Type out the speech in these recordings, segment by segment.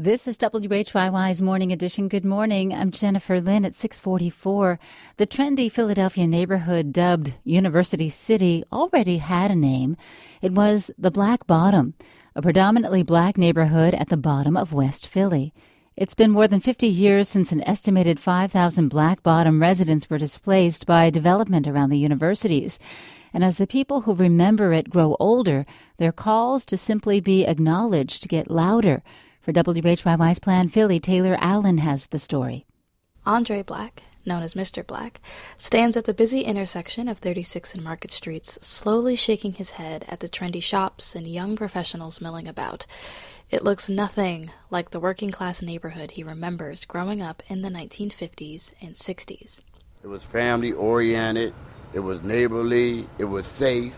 This is WHYY's Morning Edition. Good morning. I'm Jennifer Lynn at 6:44. The trendy Philadelphia neighborhood dubbed University City already had a name. It was the Black Bottom, a predominantly black neighborhood at the bottom of West Philly. It's been more than 50 years since an estimated 5,000 Black Bottom residents were displaced by development around the universities. And as the people who remember it grow older, their calls to simply be acknowledged get louder. For WHYY's Plan Philly, Taylor Allen has the story. Andre Black, known as Mr. Black, stands at the busy intersection of 36 and Market Streets, slowly shaking his head at the trendy shops and young professionals milling about. It looks nothing like the working-class neighborhood he remembers growing up in the 1950s and 60s. It was family-oriented, it was neighborly, it was safe,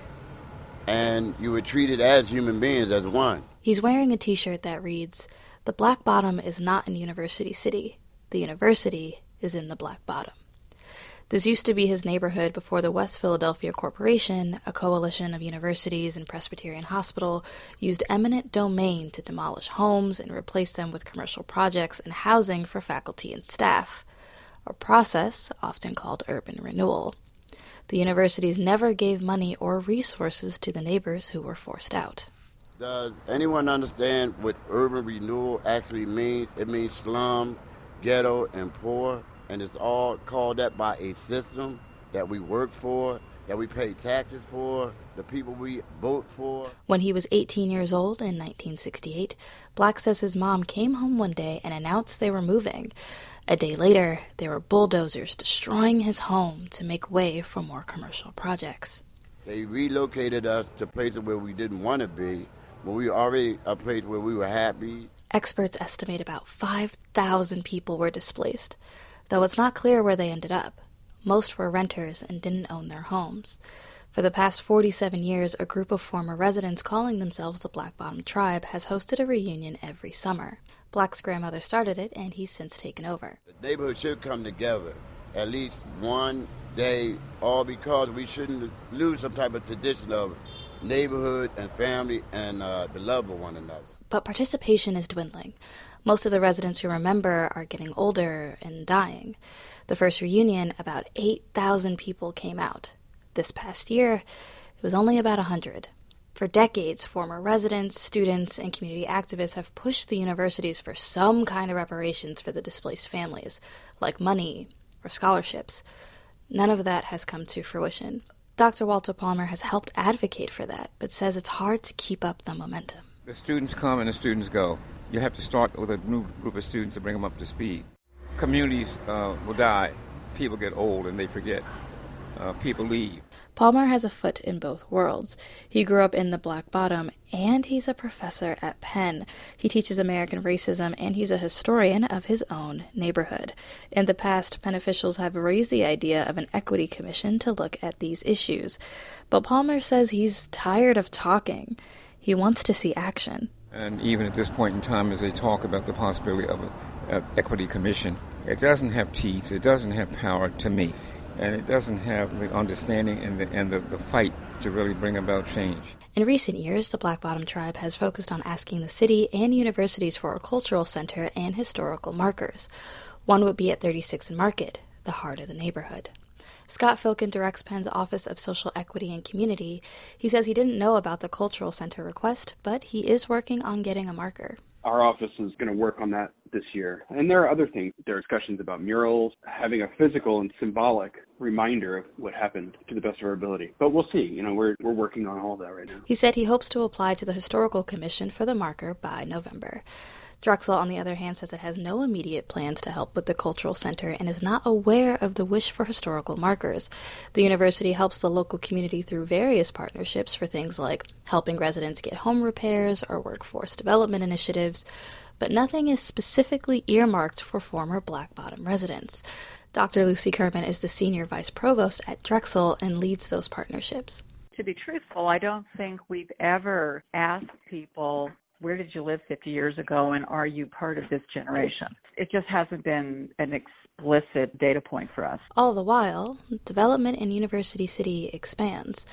and you were treated as human beings, as one. He's wearing a t-shirt that reads, "The Black Bottom is not in University City. The university is in the Black Bottom." This used to be his neighborhood before the West Philadelphia Corporation, a coalition of universities and Presbyterian Hospital, used eminent domain to demolish homes and replace them with commercial projects and housing for faculty and staff, a process often called urban renewal. The universities never gave money or resources to the neighbors who were forced out. Does anyone understand what urban renewal actually means? It means slum, ghetto, and poor, and it's all called that by a system that we work for, that we pay taxes for, the people we vote for. When he was 18 years old in 1968, Black says his mom came home one day and announced they were moving. A day later, there were bulldozers destroying his home to make way for more commercial projects. They relocated us to places where we didn't want to be, but we were already a place where we were happy. Experts estimate about 5,000 people were displaced, though it's not clear where they ended up. Most were renters and didn't own their homes. For the past 47 years, a group of former residents calling themselves the Black Bottom Tribe has hosted a reunion every summer. Black's grandmother started it, and he's since taken over. The neighborhood should come together at least one day, all because we shouldn't lose some type of tradition of neighborhood and family and the love of one another. But participation is dwindling. Most of the residents who remember are getting older and dying. The first reunion, about 8,000 people came out. This past year, it was only about 100. For decades, former residents, students, and community activists have pushed the universities for some kind of reparations for the displaced families, like money or scholarships. None of that has come to fruition. Dr. Walter Palmer has helped advocate for that, but says it's hard to keep up the momentum. The students come and the students go. You have to start with a new group of students to bring them up to speed. Communities will die. People get old and they forget. People leave. Palmer has a foot in both worlds. He grew up in the Black Bottom, and he's a professor at Penn. He teaches American racism, and he's a historian of his own neighborhood. In the past, Penn officials have raised the idea of an equity commission to look at these issues. But Palmer says he's tired of talking. He wants to see action. And even at this point in time, as they talk about the possibility of an equity commission, it doesn't have teeth, it doesn't have power to me. And it doesn't have the understanding and the fight to really bring about change. In recent years, the Black Bottom Tribe has focused on asking the city and universities for a cultural center and historical markers. One would be at 36 and Market, the heart of the neighborhood. Scott Filkin directs Penn's Office of Social Equity and Community. He says he didn't know about the cultural center request, but he is working on getting a marker. Our office is going to work on that this year. And there are other things. There are discussions about murals, having a physical and symbolic reminder of what happened to the best of our ability. But we'll see. We're working on all of that right now. He said he hopes to apply to the Historical Commission for the marker by November. Drexel, on the other hand, says it has no immediate plans to help with the cultural center and is not aware of the wish for historical markers. The university helps the local community through various partnerships for things like helping residents get home repairs or workforce development initiatives, but nothing is specifically earmarked for former Black Bottom residents. Dr. Lucy Kerman is the senior vice provost at Drexel and leads those partnerships. To be truthful, I don't think we've ever asked people, where did you live 50 years ago, and are you part of this generation? It just hasn't been an explicit data point for us. All the while, development in University City expands.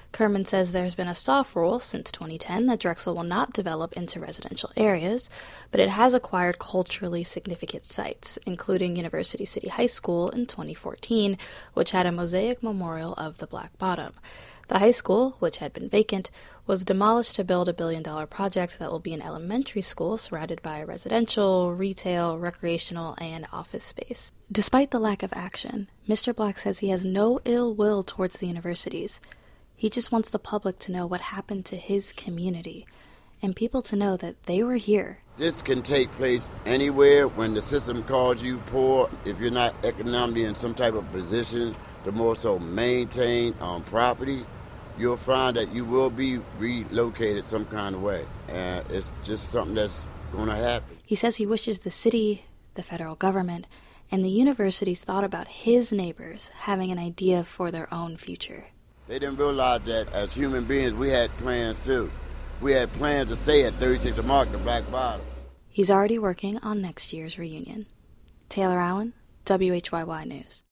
Kerman says there's been a soft rule since 2010 that Drexel will not develop into residential areas, but it has acquired culturally significant sites, including University City High School in 2014, which had a mosaic memorial of the Black Bottom. The high school, which had been vacant, was demolished to build a $1 billion project that will be an elementary school surrounded by residential, retail, recreational, and office space. Despite the lack of action, Mr. Black says he has no ill will towards the universities. He just wants the public to know what happened to his community, and people to know that they were here. This can take place anywhere when the system calls you poor. If you're not economically in some type of position to more so maintain property, you'll find that you will be relocated some kind of way. And it's just something that's going to happen. He says he wishes the city, the federal government, and the universities thought about his neighbors having an idea for their own future. They didn't realize that as human beings, we had plans too. We had plans to stay at 36th Mark, the Black Bottom. He's already working on next year's reunion. Taylor Allen, WHYY News.